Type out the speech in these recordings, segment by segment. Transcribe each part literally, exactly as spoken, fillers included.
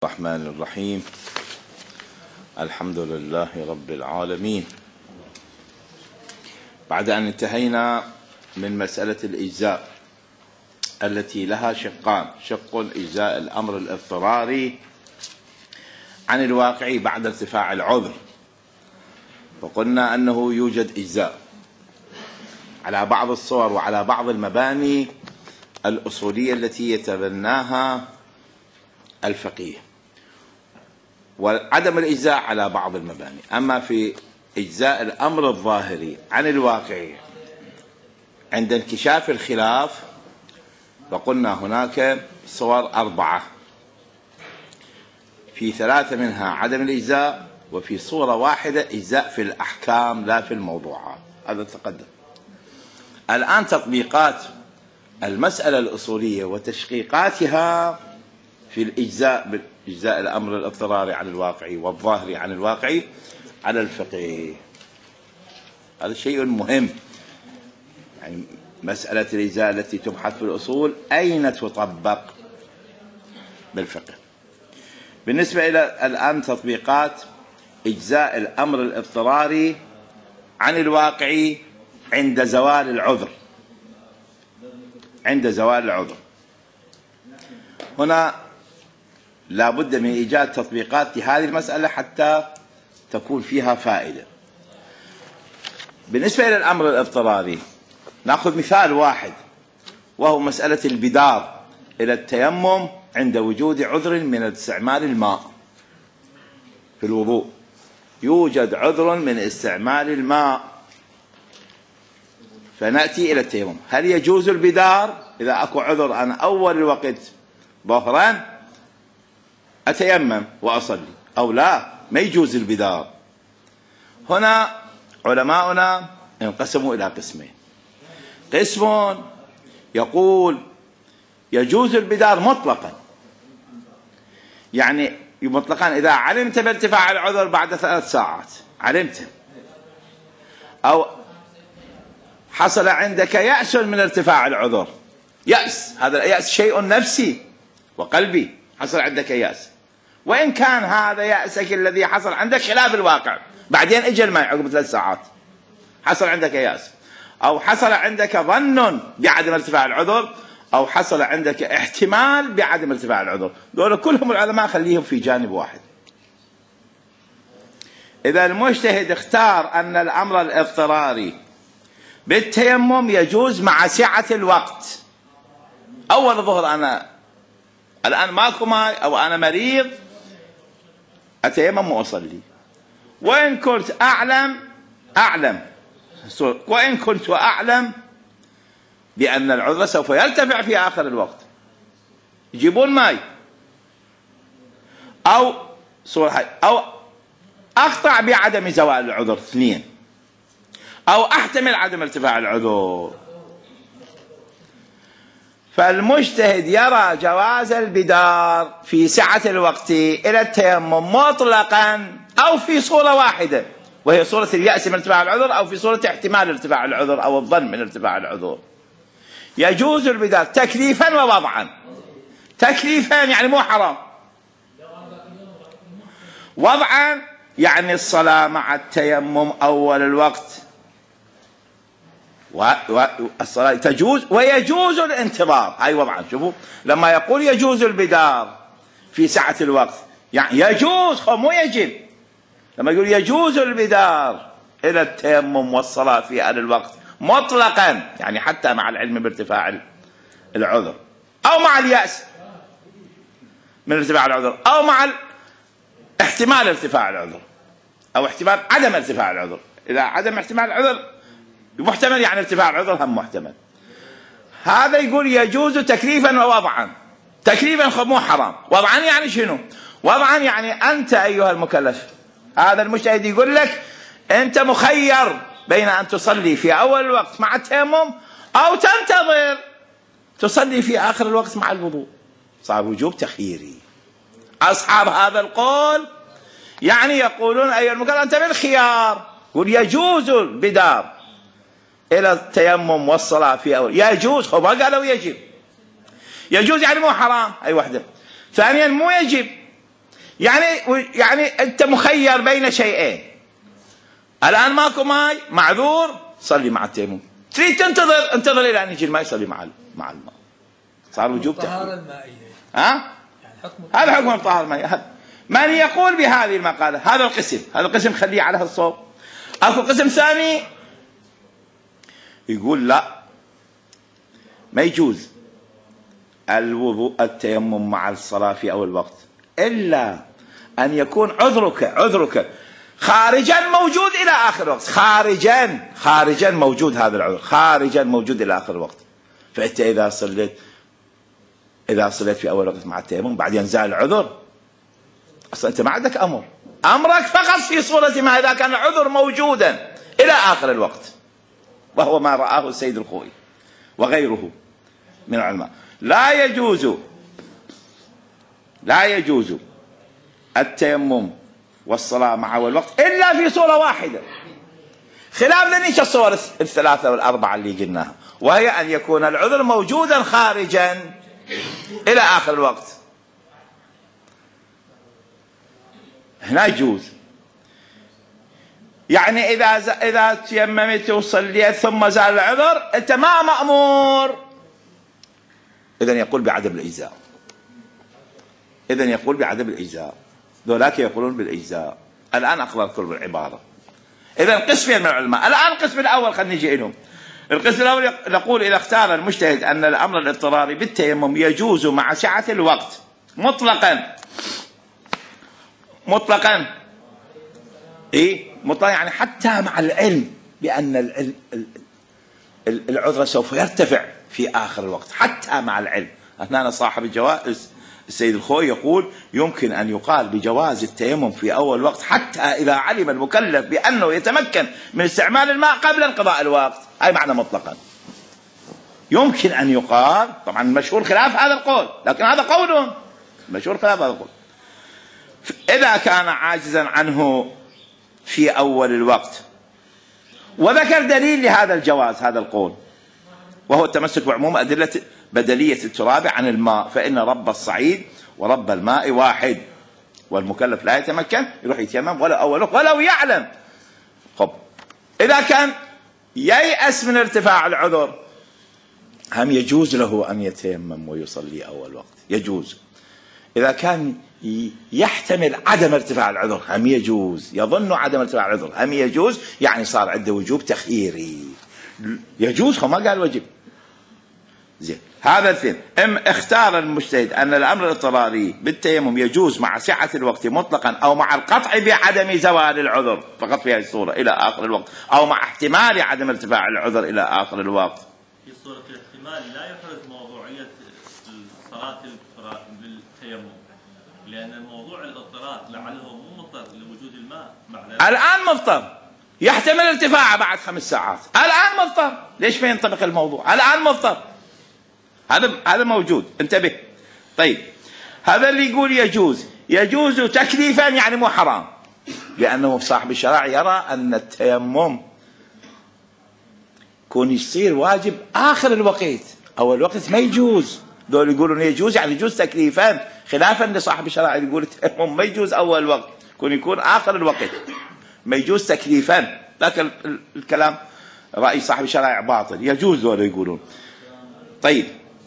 الرحمن الرحيم. الحمد لله رب العالمين. بعد أن انتهينا من مسألة الإجزاء التي لها شقان: شق إجزاء الأمر الاضطراري عن الواقع بعد ارتفاع العذر، وقلنا أنه يوجد إجزاء على بعض الصور وعلى بعض المباني الأصولية التي يتبناها الفقيه، وعدم الإجزاء على بعض المباني. أما في إجزاء الأمر الظاهري عن الواقع عند انكشاف الخلاف، فقلنا هناك صور أربعة، في ثلاثة منها عدم الإجزاء، وفي صورة واحدة إجزاء في الأحكام لا في الموضوعات. هذا تقدم. الآن تطبيقات المسألة الأصولية وتشقيقاتها في الإجزاء، إجزاء الأمر الاضطراري عن الواقع والظاهري عن الواقع على الفقه. هذا شيء مهم، يعني مسألة الإجزاء التي تبحث في الأصول أين تطبق بالفقه. بالنسبة إلى الآن تطبيقات إجزاء الأمر الاضطراري عن الواقع عند زوال العذر. عند زوال العذر هنا لا بد من إيجاد تطبيقات لهذه المسألة حتى تكون فيها فائدة. بالنسبة إلى الأمر الاضطراري نأخذ مثال واحد، وهو مسألة البدار إلى التيمم عند وجود عذر من استعمال الماء في الوضوء. يوجد عذر من استعمال الماء فنأتي إلى التيمم. هل يجوز البدار إذا أكو عذر؟ أنا أول الوقت ظهرا أتيمم وأصلي، أو لا ما يجوز البدار؟ هنا علماؤنا انقسموا إلى قسمين. قسم يقول يجوز البدار مطلقا، يعني مطلقا إذا علمت بارتفاع العذر بعد ثلاث ساعات، علمت، أو حصل عندك يأس من ارتفاع العذر. يأس، هذا اليأس شيء نفسي وقلبي، حصل عندك يأس، وإن كان هذا يأسك الذي حصل عندك خلاف الواقع، بعدين اجى الماء عقب ثلاث ساعات حصل عندك يأس، أو حصل عندك ظن بعدم ارتفاع العذر، أو حصل عندك احتمال بعدم ارتفاع العذر. دول كلهم العلماء خليهم في جانب واحد. إذا المجتهد اختار أن الأمر الاضطراري بالتيمم يجوز مع سعة الوقت. أول الظهر أنا الآن ماكو ماء، أو أنا مريض، أتيمم وأصلي، وإن كنت أعلم أعلم وإن كنت أعلم بأن العذر سوف يرتفع في آخر الوقت، يجيبون ماء، أو أو أقطع بعدم زوال العذر، اثنين، أو أحتمل عدم ارتفاع العذر. فالمجتهد يرى جواز البدار في سعة الوقت إلى التيمم مطلقا، أو في صورة واحدة وهي صورة اليأس من ارتفاع العذر، أو في صورة احتمال ارتفاع العذر أو الظن من ارتفاع العذر. يجوز البدار تكليفا ووضعا. تكليفا يعني مو حرام، وضعا يعني الصلاة مع التيمم أول الوقت، والصلاة تجوز، ويجوز الانتظار. أي وضعا. شوفوا لما يقول يجوز البدار في سعة الوقت، يعني يجوز مو يجب. لما يقول يجوز البدار إلى التيمم والصلاة في آل الوقت مطلقا، يعني حتى مع العلم بارتفاع العذر، أو مع اليأس من ارتفاع العذر، أو مع احتمال ارتفاع العذر، أو احتمال عدم ارتفاع العذر. إذا عدم احتمال العذر محتمل، يعني ارتفاع العذر هم محتمل. هذا يقول يجوز تكليفا ووضعا. تكليفا مو حرام، وضعا يعني شنو؟ وضعا يعني أنت أيها المكلف، هذا المجتهد يقول لك أنت مخير بين أن تصلي في أول الوقت مع التيمم، أو تنتظر تصلي في آخر الوقت مع الوضوء. صار وجوب تخييري. أصحاب هذا القول يعني يقولون أيها المكلف أنت بالخيار. يقول يجوز البدار إلى التيمم والصلاة في أول. يجوز، هو ما قالوا يجب. يجوز يعني مو حرام، أي وحدة. ثانيا مو يجب، يعني يعني أنت مخير بين شيئين، الآن ماكو ماء معذور صلي مع التيمم، تريد تنتظر انتظر إلى أن يجي الماء صلي مع مع الماء، صار وجوب الطهارة المائية. ها؟ يعني حكم هذا حكم الطهارة المائية. من يقول بهذه المقالة؟ هذا القسم، هذا القسم خليه على الصوب. أكو قسم ثاني يقول لا، ما يجوز الوضوء التيمم مع الصلاة في أول وقت إلا أن يكون عذرك عذرك خارجا موجود إلى آخر وقت، خارجا خارجا موجود هذا العذر، خارجا موجود إلى آخر وقت. فأنت إذا صليت إذا صليت في أول وقت مع التيمم بعدين زال العذر، أصلا أنت ما عندك أمر، أمرك فقط في صورة ما إذا كان العذر موجودا إلى آخر الوقت، وهو ما رآه السيد الخوئي وغيره من العلماء. لا يجوز لا يجوز التيمم والصلاة مع أول وقت إلا في صورة واحدة، خلاف ذنيك الصور الثلاثة والأربعة اللي قلناها، وهي أن يكون العذر موجودا خارجا إلى آخر الوقت. هنا يجوز، يعني إذا إذا تيممت وصليت ثم زال العذر أنت ما مأمور، إذن يقول بعدم الإجزاء، إذن يقول بعدم الإجزاء، ذولاك يقولون بالإجزاء. الآن أقرأ بالعبارة. إذن قسمين من العلماء، الآن القسم الأول خلينا نجي لهم. القسم الأول نقول إذا اختار المجتهد أن الأمر الاضطراري بالتيمم يجوز مع سعة الوقت مطلقا مطلقا إيه مطلقا، يعني حتى مع العلم بأن العذر سوف يرتفع في آخر الوقت، حتى مع العلم. هنا صاحب الجوائز السيد الخوئي يقول يمكن أن يقال بجواز التيمم في أول وقت حتى إذا علم المكلف بأنه يتمكن من استعمال الماء قبل انقضاء الوقت، أي معنى مطلقا. يمكن أن يقال، طبعا مشهور خلاف هذا القول، لكن هذا قول مشهور خلاف هذا القول، إذا كان عاجزا عنه في أول الوقت. وذكر دليل لهذا الجواز هذا القول، وهو التمسك بعموم أدلة بدلية التراب عن الماء، فإن رب الصعيد ورب الماء واحد، والمكلف لا يتمكن يروح يتيمم ولا أول وقت ولو يعلم. خب إذا كان ييأس من ارتفاع العذر هم يجوز له أن يتيمم ويصلي أول وقت، يجوز. إذا كان يحتمل عدم ارتفاع العذر هم يجوز، يظن عدم ارتفاع العذر هم يجوز، يعني صار عنده وجوب تخييري، يجوز، هو ما قال وجب. زين، هذا الاثنين. ام اختار المجتهد ان الامر الاضطراري بالتيمم يجوز مع سعة الوقت مطلقا او مع القطع بعدم زوال العذر فقط في هذه الصورة الى اخر الوقت، او مع احتمال عدم ارتفاع العذر الى اخر الوقت. في صورة الاحتمال لا يحرز موضوعية صلاة الاضطرار بالتيمم، لان الموضوع الاضطرار لعله مو مضطر لوجود الماء. الان مضطر، يحتمل ارتفاعه بعد خمس ساعات، الان مضطر، ليش ما ينطبق الموضوع؟ الان مضطر، هذا هذا موجود، انتبه. طيب هذا اللي يقول يجوز، يجوز تكليفا يعني مو حرام، لأنه صاحب الشرع يرى أن التيمم يكون يصير واجب آخر الوقت، أول الوقت ما يجوز. دول يقولون يجوز يعني يجوز تكليفا، خلافا لصاحب الشرع يقول التيمم ما يجوز أول الوقت، يكون يكون آخر الوقت، ما يجوز تكليفا. لكن الكلام رأي صاحب الشرع باطل، يجوز دول يقولون. طيب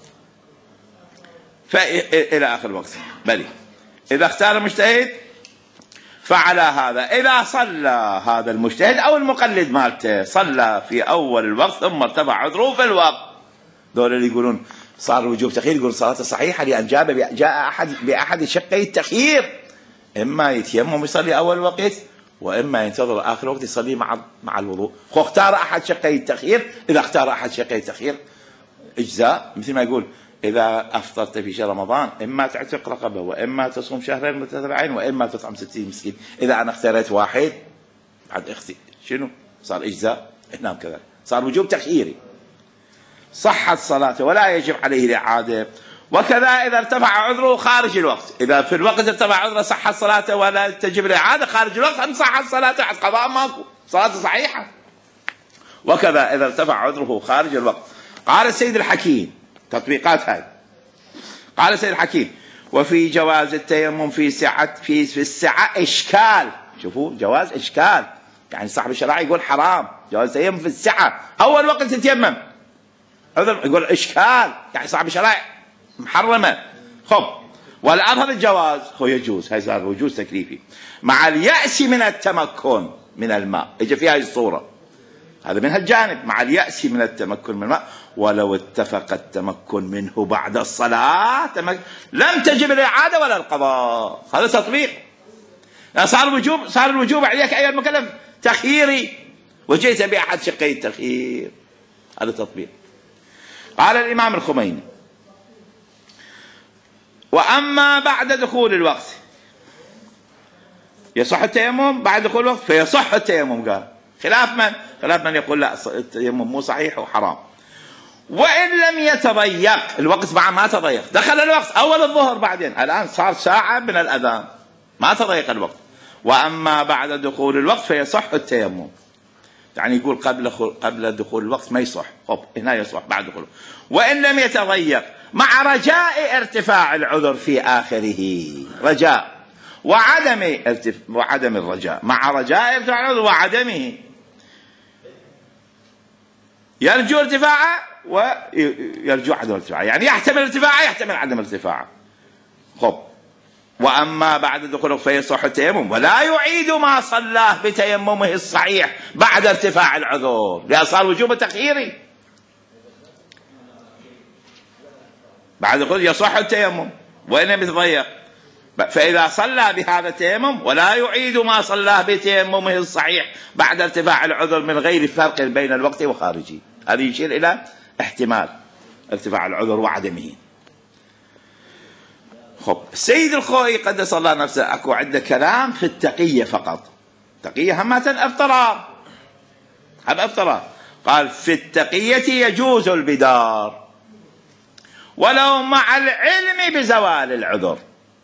فإلى آخر الوقت. بلي إذا اختار المجتهد فعلى هذا، إذا صلى هذا المجتهد أو المقلد مالته صلى في أول الوقت ثم ارتفع عذره في الوقت، دول اللي يقولون صار وجوب تخيير، يقول صلاته صحيحة لأن جاء جاء أحد بأحد شقي التخيير، إما يتيمم ويصلي أول وقت وإما ينتظر آخر وقت يصلي مع مع الوضوء. خو اختار أحد شقي التخيير، إذا اختار أحد شقي التخيير إجزاء، مثل ما يقول إذا أفطرت في شهر رمضان إما تعتق رقبة وإما تصوم شهرين متتابعين وإما تطعم ستين مسكين. إذا أنا اختاريت واحد بعد اختي شنو صار إجزاء؟ نعم كذلك صار وجوب تخييري، صحت صلاته ولا يجب عليه الإعادة. وكذا إذا ارتفع عذره خارج الوقت، إذا في الوقت ارتفع عذره صحت صلاته ولا تجب الإعادة، خارج الوقت هم صحت صلاته، قضاء ماكو، صلاته صحيحة. وكذا إذا ارتفع عذره خارج الوقت. قال السيد الحكيم تطبيقات هاي، قال السيد الحكيم وفي جواز التيمم في سعة في في السعة إشكال. شوفوا جواز إشكال، يعني صاحب الشرائع يقول حرام جواز التيمم في السعة، أول وقت تتيمم عذر يقول إشكال، يعني صاحب الشرائع محرمة. خب والأظهر الجواز هو يجوز، هذا صار وجوز تكليفي مع اليأس من التمكن من الماء، اجى في هذه الصورة، هذا من هالجانب مع اليأس من التمكن من الماء، ولو اتفق التمكن منه بعد الصلاة لم تجب الإعادة ولا القضاء. هذا تطبيق، صار الوجوب صار الوجوب عليك أيها المكلف تخييري وجئت بأحد شقي التخيير، هذا تطبيق. قال الإمام الخميني: وأما بعد دخول الوقت يصح التيمم بعد دخول الوقت، فيصح التيمم. قال خلاف من؟ خلاف من يقول لا التيمم مو صحيح وحرام. وإن لم يتضيق الوقت، بعد ما تضيق، دخل الوقت أول الظهر بعدين الآن صار ساعة من الأذان ما تضيق الوقت. وأما بعد دخول الوقت فيصح التيمم، يعني يقول قبل قبل دخول الوقت ما يصح، خب هنا يصح بعد دخول. وإن لم يتضيق مع رجاء ارتفاع العذر في آخره، رجاء وعدم ارتف... وعدم الرجاء مع رجاء ارتفاع العذر وعدمه، يرجو ارتفاعه ويرجو عدم ارتفاعه، يعني يحتمل ارتفاعه يحتمل عدم ارتفاعه. خب وأما بعد دخوله فيصح التيمم ولا يعيد ما صلاه بتيممه الصحيح بعد ارتفاع العذر، لأن صار وجوب تخييري. بعد دخول يصح التيمم وإن لم يتضيق، فإذا صلى بهذا التيمم ولا يعيد ما صلاه بتيممه الصحيح بعد ارتفاع العذر من غير فرق بين الوقت وخارجه. هذا يشير إلى احتمال ارتفاع العذر وعدمه. خب السيد الخوئي قدس الله نفسه اكو عنده كلام في التقية فقط، تقية همة افتراء، هم افتراء. قال في التقية يجوز البدار ولو مع العلم بزوال العذر.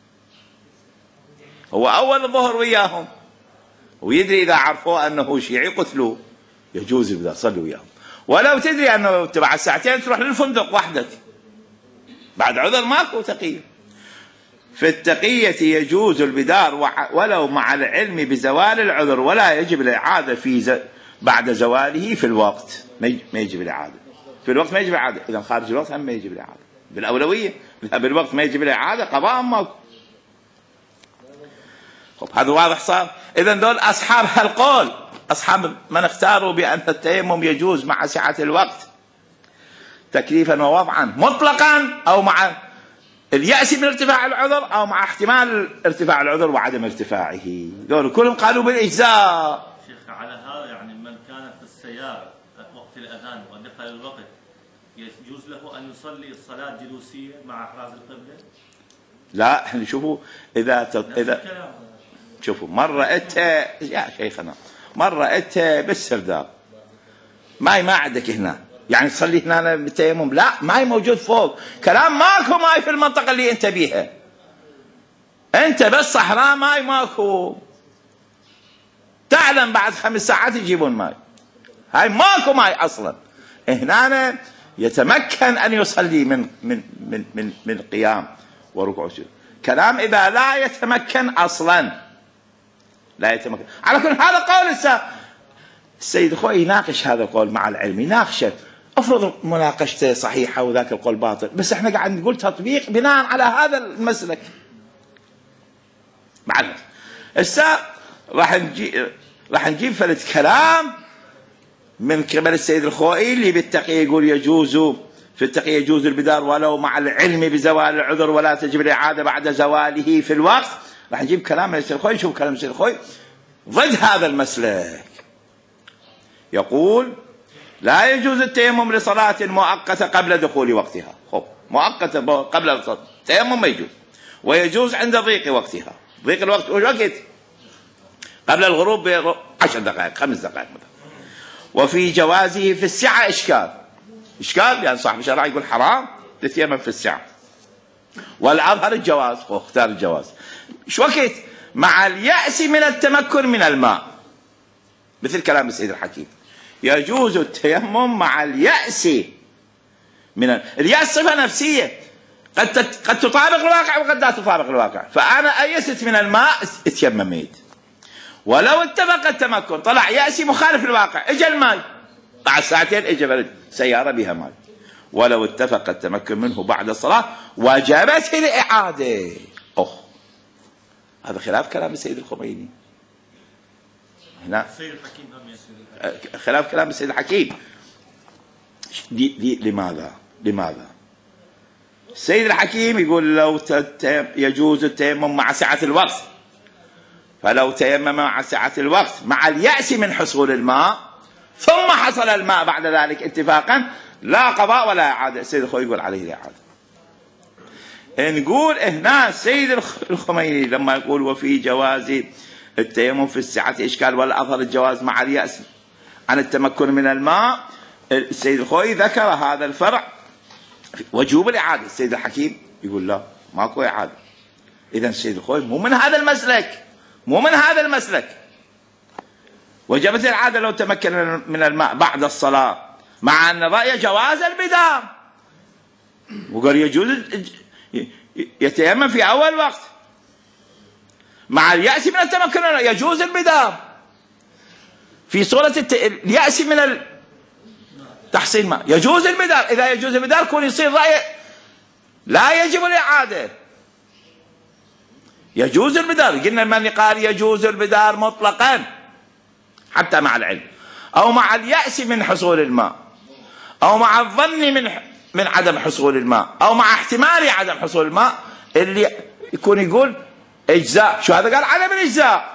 هو أول الظهر وياهم ويدري إذا عرفوا أنه شيعي قتلوه، يجوز البدار صلوا وياهم، ولو تدري أنه تبع الساعتين تروح للفندق وحدك بعد عذر ماكو تقية. في التقية يجوز البدار ولو مع العلم بزوال العذر ولا يجب الإعادة في ز... بعد زواله في الوقت، ما يجب الإعادة في الوقت، ما يجب الإعادة. إذا خارج الوقت هم ما يجب الإعادة بالأولوية، بالوقت ما يجب الإعادة قضاء ماكو. خب هذا واضح صار. إذا دول أصحاب هالقول، أصحاب من اختاروا بأن التيمم يجوز مع سعة الوقت تكليفا ووضعا مطلقا، أو مع اليأس من ارتفاع العذر، أو مع احتمال ارتفاع العذر وعدم ارتفاعه، دول كلهم قالوا بالإجزاء. شيخ على هذا يعني من كان في السيارة وقت الأذان ودخل الوقت يجوز له أن يصلي الصلاة جلوسية مع إحراز القبلة؟ لا احنا شوفوا إذا تط... إذا شوفوا مرة أنت يا شيخنا مرة أنت بالسرداب ماي ما عندك هنا، يعني تصلي هنا بالتيمم، لا ماي موجود فوق، كلام ماكو ماي في المنطقة اللي أنت بيها، أنت بس صحراء ماي ماكو، تعلم بعد خمس ساعات يجيبون ماي، هاي ماكو ماي أصلا. هنا يتمكن أن يصلي من من من من من قيام وركوع وسجود. كلام إذا لا يتمكن أصلا لا يتمكن. على كل هذا قول السيد الخوئي يناقش هذا القول مع العلم، يناقشه، افرض مناقشته صحيحة وذاك القول باطل، بس احنا قاعد نقول تطبيق بناء على هذا المسلك. معنا هسه راح نجي راح نجيب فلت كلام من قبل السيد الخوئي اللي بالتقية يقول يجوز في التقية يجوز البدار ولو مع العلم بزوال العذر ولا تجب الإعادة بعد زواله في الوقت. راح نجيب كلام السيد الخوئي، شوف كلام السيد الخوئي ضد هذا المسلك. يقول لا يجوز التيمم لصلاة مؤقتة قبل دخول وقتها. خب مؤقتة قبل الصلاة التيمم ما يجوز، ويجوز عند ضيق وقتها. ضيق الوقت وقت قبل الغروب بعشر دقائق خمس دقائق مثلا. وفي جوازه في السعة إشكال، إشكال يعني صاحب الشرع يقول حرام تتيمم في السعة، والأظهر الجواز، واختار الجواز. شو وقت؟ مع اليأس من التمكن من الماء، مثل كلام السيد الحكيم يجوز التيمم مع اليأس من ال... اليأس صفة نفسية، قد قد تطابق الواقع وقد لا تطابق الواقع. فأنا أيست من الماء اتيمميت، ولو اتفق التمكن طلع يأسي مخالف الواقع، اجى الماء بعد ساعتين اجى برد سيارة بها ماء، ولو اتفق التمكن منه بعد الصلاة وجبت الإعادة. أوه، هذا خلاف كلام السيد الخميني. هنا السيد الحكيم هم يا خلاف كلام السيد الحكيم. دي دي لماذا؟ لماذا؟ السيد الحكيم يقول لو يجوز التيمم مع سعة الوقت، فلو تيمم مع سعة الوقت مع اليأس من حصول الماء ثم حصل الماء بعد ذلك اتفاقا لا قضاء ولا إعادة. السيد الخوي يقول عليه الإعادة. نقول هنا السيد الخميني لما يقول وفي جواز التيمم في السعة إشكال والأظهر الجواز مع اليأس عن التمكن من الماء، السيد الخوي ذكر هذا الفرع وجوب الإعادة. السيد الحكيم يقول لا ماكو إعادة. إذن السيد الخوي مو من هذا المسلك، مو من هذا المسلك. وجبت الإعادة لو تمكن من الماء بعد الصلاة، مع أن رأي جواز البدار، وقال يجوز يتيمم في أول وقت مع اليأس من التمكن، يجوز البدار في صورة اليأس من تحصيل ماء، يجوز البدار. إذا يجوز البدار كون يصير رأي لا يجب الإعادة، يجوز البدار. قلنا من قال يجوز البدار مطلقا حتى مع العلم، أو مع اليأس من حصول الماء، أو مع الظن من من عدم حصول الماء، أو مع احتمال عدم حصول الماء، اللي يكون يقول إجزاء. شو هذا؟ قال عدم الإجزاء.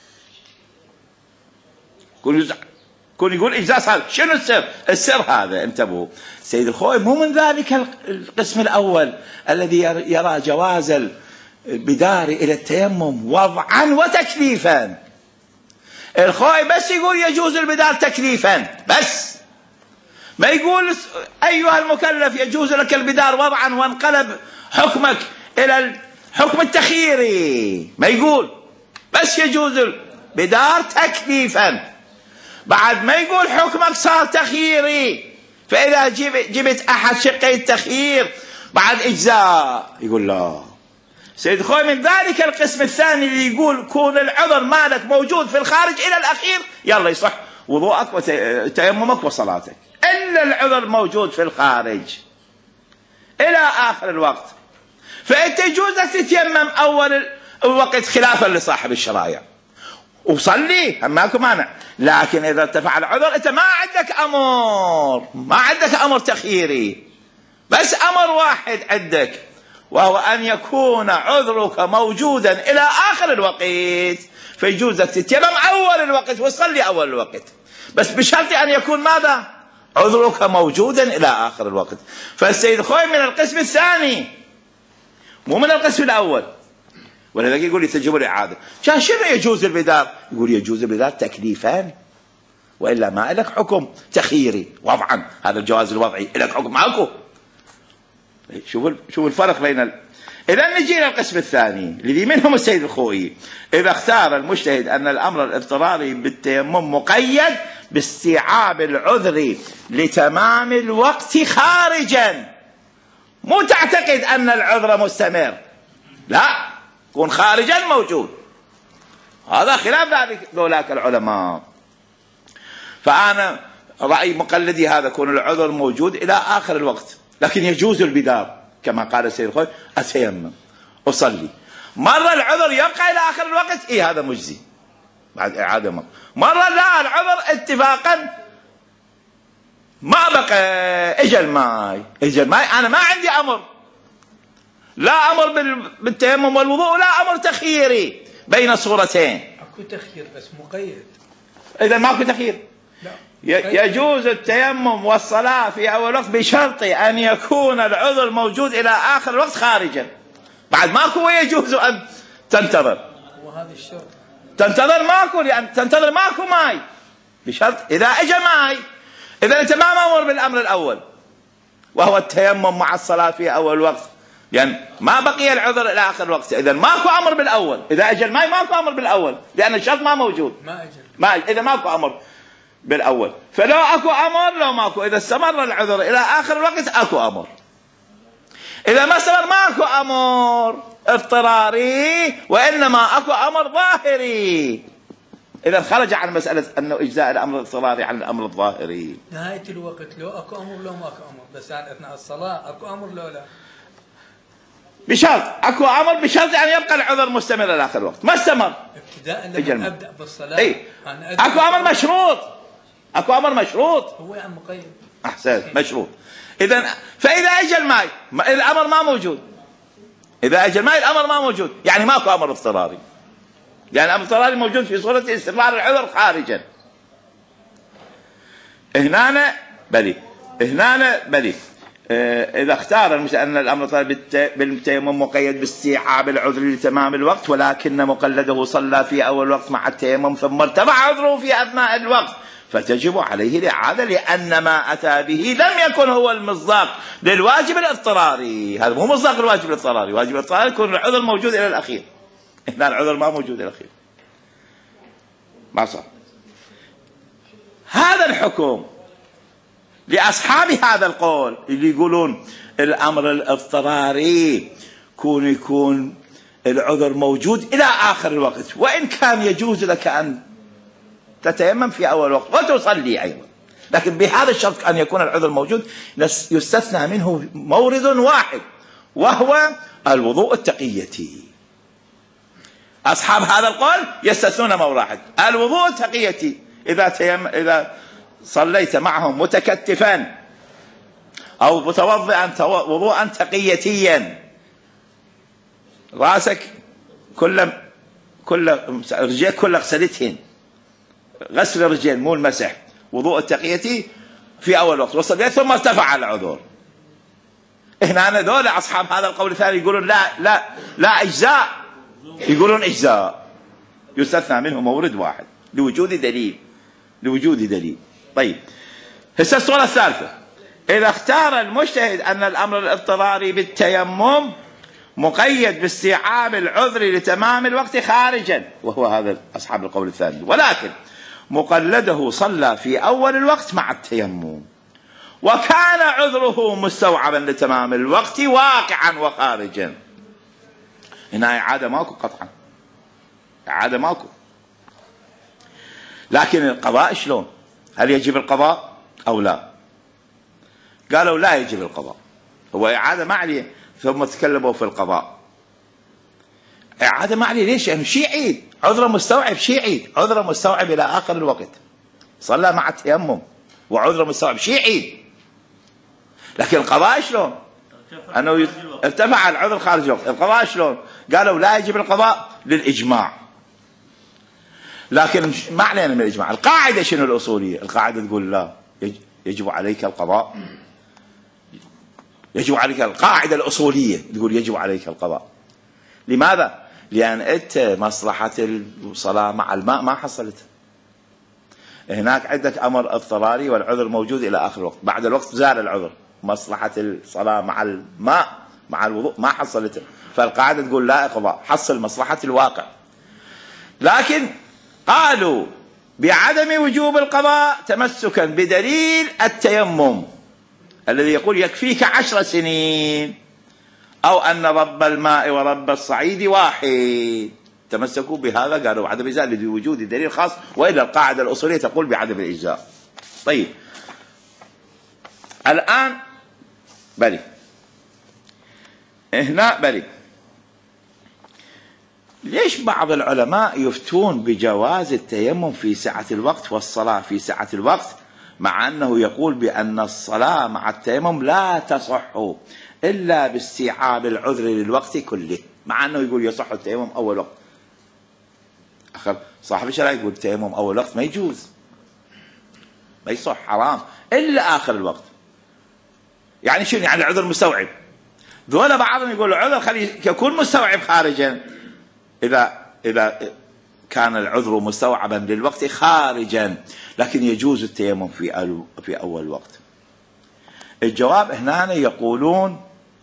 كون يقول إجزاء صار. شنو السر؟ السر هذا انتبهوا. سيد الخوي مو من ذلك القسم الأول الذي يرى جواز البدار إلى التيمم وضعا وتكليفا. الخوي بس يقول يجوز البدار تكليفا بس، ما يقول أيها المكلف يجوز لك البدار وضعا وانقلب حكمك إلى الحكم التخييري، ما يقول، بس يجوز البدار تكليفا. بعد ما يقول حكمك صار تخييري، فإذا جبت أحد شقي التخيير بعد إجزاء، يقول لا. سيد خوي من ذلك القسم الثاني اللي يقول كون العذر مالك موجود في الخارج إلى الأخير يلا يصح وضوءك وتيممك وصلاتك، إلا العذر موجود في الخارج إلى آخر الوقت، فأنت يجوز لك تتيمم أول الوقت خلافا لصاحب الشرايع وصلي، ماكو مانع. لكن إذا ارتفع العذر أنت ما عندك أمر، ما عندك أمر تخييري، بس أمر واحد عندك، وهو أن يكون عذرك موجودا إلى آخر الوقت، فيجوز لك تتيمم أول الوقت وتصلي أول الوقت، بس بشرط أن يكون ماذا؟ عذرك موجودا إلى آخر الوقت. فالسيد خوي من القسم الثاني مو من القسم الأول، ولذلك يقول لي تجب الإعادة. كان شنو يجوز البدار؟ يقول يجوز البدار تكليفان، وإلا ما لك حكم تخييري وضعا، هذا الجواز الوضعي لك حكم ماكو. شوفوا شوفوا الفرق بين ال... إذا نجي إلى القسم الثاني الذي منهم السيد الخوئي، إذا اختار المجتهد أن الأمر الاضطراري بالتيمم مقيد باستيعاب العذر لتمام الوقت خارجا، مو تعتقد أن العذر مستمر، لا، يكون خارجا موجود، هذا خلاف ذلك ذولاك العلماء. فأنا رأي مقلدي هذا يكون العذر موجود إلى آخر الوقت، لكن يجوز البدار كما قال السيد الخوي أتيمم أصلي. مرة العذر يبقى إلى آخر الوقت، إيه هذا مجزي بعد إعادة مرة. مرة لا، العذر اتفاقا ما بقى، إجا الماء، إجا الماء، أنا ما عندي أمر، لا أمر بالتيمم والوضوء، لا أمر تخييري بين صورتين. أكو تخيير بس مقيد. إذا ماكو تخيير، لا. يجوز التيمم والصلاة في أول وقت بشرط أن يكون العذر موجود إلى آخر الوقت خارجا. بعد ماكو يجوز أن تنتظر، وهذا الشرط تنتظر ماكو، لأن تنتظر ماكو ماي، بشرط إذا إجا ماي. إذا أنت ما مأمور بالأمر الأول وهو التيمم مع الصلاة في أول وقت، لأن يعني ما بقي العذر إلى آخر الوقت، إذا ماكو أمر بالأول. إذا أجا الماي ماكو أمر بالأول، لأن الشرط ما موجود، ما أجل ما إذا ماكو أمر بالأول. فلو أكو أمر، لو ماكو، إذا استمر العذر إلى آخر الوقت أكو أمر. إذا ما استمر ماكو أمر اضطراري وإنما أكو أمر ظاهري. إذا خرج عن مسألة أنه إجزاء الأمر الاضطراري عن الأمر الظاهري. نهاية الوقت لو أكو أمر لو ماكو أمر، بس عن أثناء الصلاة أكو أمر لو لا؟ بشرط أكو أمر بشرط أن يبقى العذر مستمر إلى آخر الوقت. ما استمر ابتداء لما أبدأ بالصلاة. أي. أكو أمر مشروط. أكو أمر مشروط. هو يا عم مقيد. أحسن مشروط. إذا فإذا أجى الماء الأمر ما موجود. إذا أجى الماء الأمر ما موجود، يعني ماكو أمر اضطراري. يعني الأمر الاضطراري موجود في صورة استمرار العذر خارجا. هنا بلي هنا بلي اه إذا اختار المسألة أن الأمر الاضطراري بالتيمم مقيد باستيعاب العذر لتمام الوقت، ولكن مقلده صلى في أول وقت مع التيمم ثم ارتفع عذره في أثناء الوقت، فتجب عليه الإعادة لأن ما أتى به لم يكن هو المصداق للواجب الاضطراري. هذا مو مصداق الواجب الاضطراري. الواجب الاضطراري يكون العذر موجود إلى الأخير. هنا العذر ما موجود إلى الأخير، ما صار. هذا الحكم لأصحاب هذا القول اللي يقولون الأمر الاضطراري يكون يكون العذر موجود إلى آخر الوقت، وإن كان يجوز لك أن تتيمم في أول وقت وتصلي أيضا، لكن بهذا الشرط أن يكون العذر موجود. يستثنى منه مورد واحد وهو الوضوء التقيتي. أصحاب هذا القول يستثنون مورد واحد، الوضوء التقيتي. إذا تيم إذا صليت معهم متكتفا أو متوضئا وضوءا تقيتيا، راسك كل كل رجليك كل غسلتهن، غسل الرجلين مو المسح، وضوء التقيتي في أول وقت وصليت ثم ارتفع العذر. هنا دول أصحاب هذا القول الثاني يقولون لا لا لا إجزاء، يقولون إجزاء، يستثنى منه مورد واحد لوجود دليل لوجود دليل. طيب هسه الصورة الثالثة، إذا اختار المجتهد أن الأمر الاضطراري بالتيمم مقيد باستيعاب العذر لتمام الوقت خارجا، وهو هذا أصحاب القول الثاني، ولكن مقلده صلى في أول الوقت مع التيمم وكان عذره مستوعبا لتمام الوقت واقعا وخارجا، هنا إعادة ماكو قطعا، إعادة ماكو. لكن القضاء شلون؟ هل يجب القضاء أو لا؟ قالوا لا يجب القضاء، هو إعادة ما عليه، ثم تكلموا في القضاء. إعادة ما عليه ليش؟ يعني شي عيد، عذره مستوعب، شي عيد، عذره مستوعب إلى آخر الوقت، صلى مع التيمم وعذره مستوعب، شي عيد. لكن القضاء شلون؟ أنه ارتفع العذر خارج الوقت، القضاء شلون؟ قالوا لا يجب القضاء للإجماع. لكن ما علينا من الإجماع، القاعدة شنو الأصولية؟ القاعدة تقول لا يجب عليك القضاء، يجب عليك، القاعدة الأصولية تقول يجب عليك القضاء. لماذا؟ لأن أنت مصلحة الصلاة مع الماء ما حصلت، هناك عندك أمر اضطراري والعذر موجود إلى آخر الوقت، بعد الوقت زال العذر، مصلحة الصلاة مع الماء مع الوضوء ما حصلت، فالقاعدة تقول لا قضاء، حصل مصلحة الواقع. لكن قالوا بعدم وجوب القضاء تمسكا بدليل التيمم الذي يقول يكفيك عشر سنين، أو أن رب الماء ورب الصعيد واحد، تمسكوا بهذا، قالوا بعدم الإجزاء لوجود دليل خاص، وإلا القاعدة الأصولية تقول بعدم الإجزاء. طيب الآن بلي هنا بلي ليش بعض العلماء يفتون بجواز التيمم في سعة الوقت والصلاة في سعة الوقت، مع أنه يقول بأن الصلاة مع التيمم لا تصح إلا باستيعاب العذر للوقت كله، مع أنه يقول يصح التيمم أول وقت. أخر صاحب الشرع يقول التيمم أول وقت ما يجوز، ما يصح، حرام إلا آخر الوقت. يعني شنو؟ يعني العذر مستوعب. ذولا بعضهم يقول العذر خلي يكون مستوعب خارجا، إذا إذا كان العذر مستوعبا للوقت خارجا، لكن يجوز التيمم في في أول وقت. الجواب هنا يقولون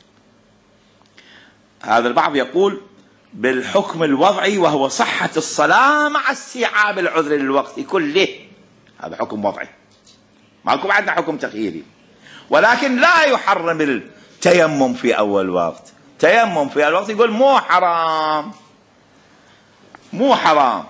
هذا البعض يقول بالحكم الوضعي، وهو صحة الصلاة مع استيعاب العذر للوقت كله، هذا حكم وضعي، ما لكم عندنا حكم تخييري، ولكن لا يحرم تيمم في أول وقت، تيمم في أول وقت يقول مو حرام، مو حرام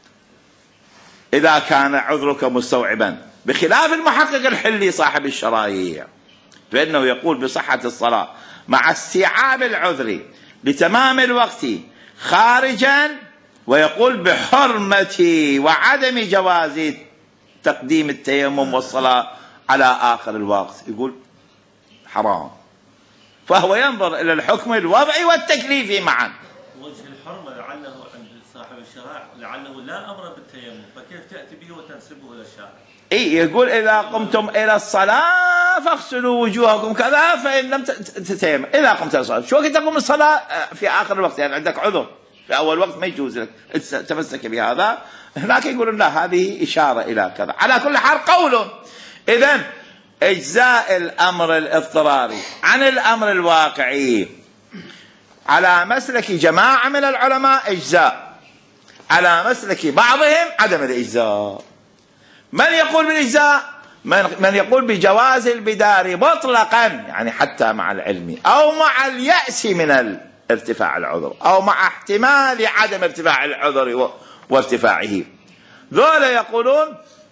إذا كان عذرك مستوعبا، بخلاف المحقق الحلي صاحب الشرايع فإنه يقول بصحة الصلاة مع استيعاب العذر لتمام الوقت خارجا، ويقول بحرمة وعدم جواز تقديم التيمم والصلاة على آخر الوقت، يقول حرام. فهو ينظر إلى الحكم الوضعي والتكليفي معا. وجه الحرمة لعله عند صاحب الشرائع لعله لا أمر بالتيمم، فكيف تأتي به وتنسبه إلى الشارع؟ إيه يقول إذا قمتم إلى الصلاة فاغسلوا وجوهكم كذا فإن لم تتيمم. إذا قمت إلى الصلاة شو وقت تقوم الصلاة؟ في آخر الوقت، يعني عندك عذر في أول وقت ما يجوز لك تمسك بهذا. هناك يقولون لا هذه إشارة إلى كذا. على كل حال قول. إذن إجزاء الأمر الاضطراري عن الأمر الواقعي على مسلك جماعة من العلماء إجزاء، على مسلك بعضهم عدم الإجزاء. من يقول بالإجزاء؟ من, من يقول بجواز البدار مطلقا، يعني حتى مع العلم أو مع اليأس من ارتفاع العذر أو مع احتمال عدم ارتفاع العذر وارتفاعه، ذولا يقولون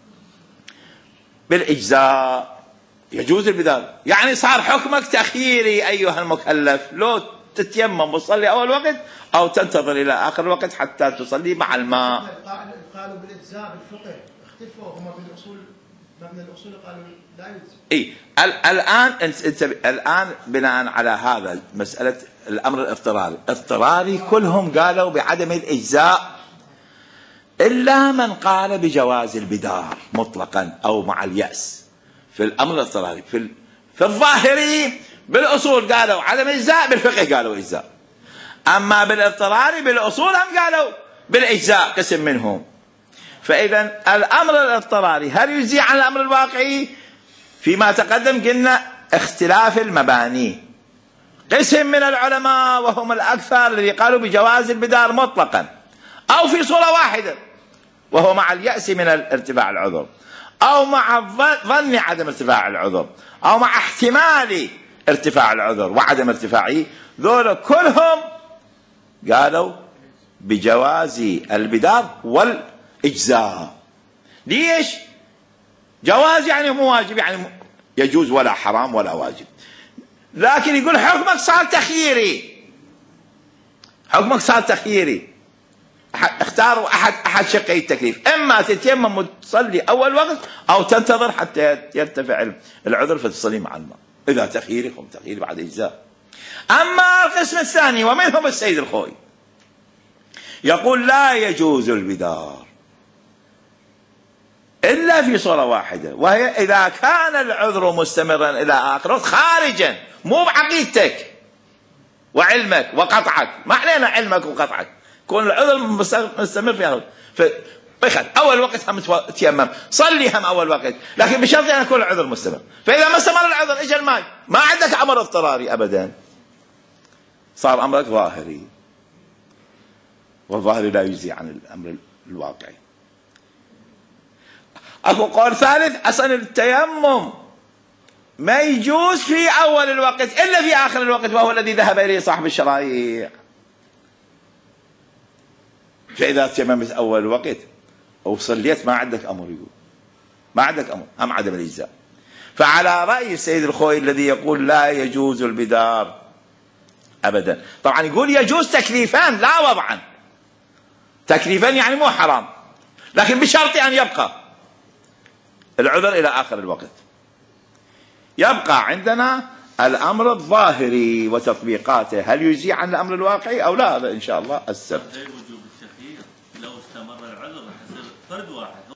بالإجزاء يجوز البدار. يعني صار حكمك تأخيري أيها المكلف، لو تتيمم وتصلي أول وقت أو تنتظر إلى آخر الوقت حتى تصلي مع الماء. قالوا بالإجزاء بالفقه اختفوا هم بالأصول، من الأصول قالوا لا يجزي. إيه الآن انت الآن بناء على هذا مسألة الأمر الاضطراري، اضطراري كلهم قالوا بعدم الإجزاء إلا من قال بجواز البدار مطلقا أو مع اليأس. في الأمر الاضطراري في في الظاهري بالأصول قالوا عدم الإجزاء، بالفقه قالوا إجزاء. أما بالاضطراري بالأصول هم قالوا بالإجزاء قسم منهم. فإذا الأمر الاضطراري هل يجزي عن الأمر الواقعي؟ فيما تقدم قلنا اختلاف المباني. قسم من العلماء وهم الأكثر الذي قالوا بجواز البدار مطلقا أو في صورة واحدة وهو مع اليأس من ارتفاع العذر أو مع ظن عدم ارتفاع العذر أو مع احتمال ارتفاع العذر وعدم ارتفاعه، ذولا كلهم قالوا بجواز البدار والإجزاء. ليش؟ جواز يعني مو واجب، يعني يجوز ولا حرام ولا واجب، لكن يقول حكمك صار تخييري، حكمك صار تخييري. اختاروا أحد أحد شقي التكليف، إما تتيمم وتصلي أول وقت أو تنتظر حتى يرتفع العذر فتصلي مع الماء. إذا تخييري هم تخييري بعد إجزاء. أما القسم الثاني ومنهم السيد الخوي يقول لا يجوز البدار إلا في صورة واحدة، وهي إذا كان العذر مستمرا إلى آخر خارجا، مو بعقيدتك وعلمك وقطعك، ما علينا علمك وقطعك، كون العذر مستمر في هذا. فبخل أول وقت هم تيمم، صلي هم أول وقت، لكن بشرط أن يكون العذر مستمر. فإذا ما استمر العذر إجا الماء، ما عندك أمر اضطراري أبدا، صار أمرك ظاهري، والظاهري لا يجزي عن الأمر الواقعي. أكو قول ثالث، أصلا التيمم ما يجوز في أول الوقت إلا في آخر الوقت، وهو الذي ذهب إليه صاحب الشرايع. فإذا تيممت أول الوقت أو صليت ما عندك أمر، يقول ما عندك أمر، هم عدم الإجزاء. فعلى رأي السيد الخوي الذي يقول لا يجوز البدار أبدا، طبعا يقول يجوز تكليفان لا وضعا، تكليفان يعني مو حرام، لكن بشرط أن يبقى العذر إلى آخر الوقت. يبقى عندنا الأمر الظاهري وتطبيقاته، هل يجزي عن الأمر الواقعي أو لا؟ هذا إن شاء الله السبت. غير وجوب التخيير لو استمر العذر حسب فرد واحد.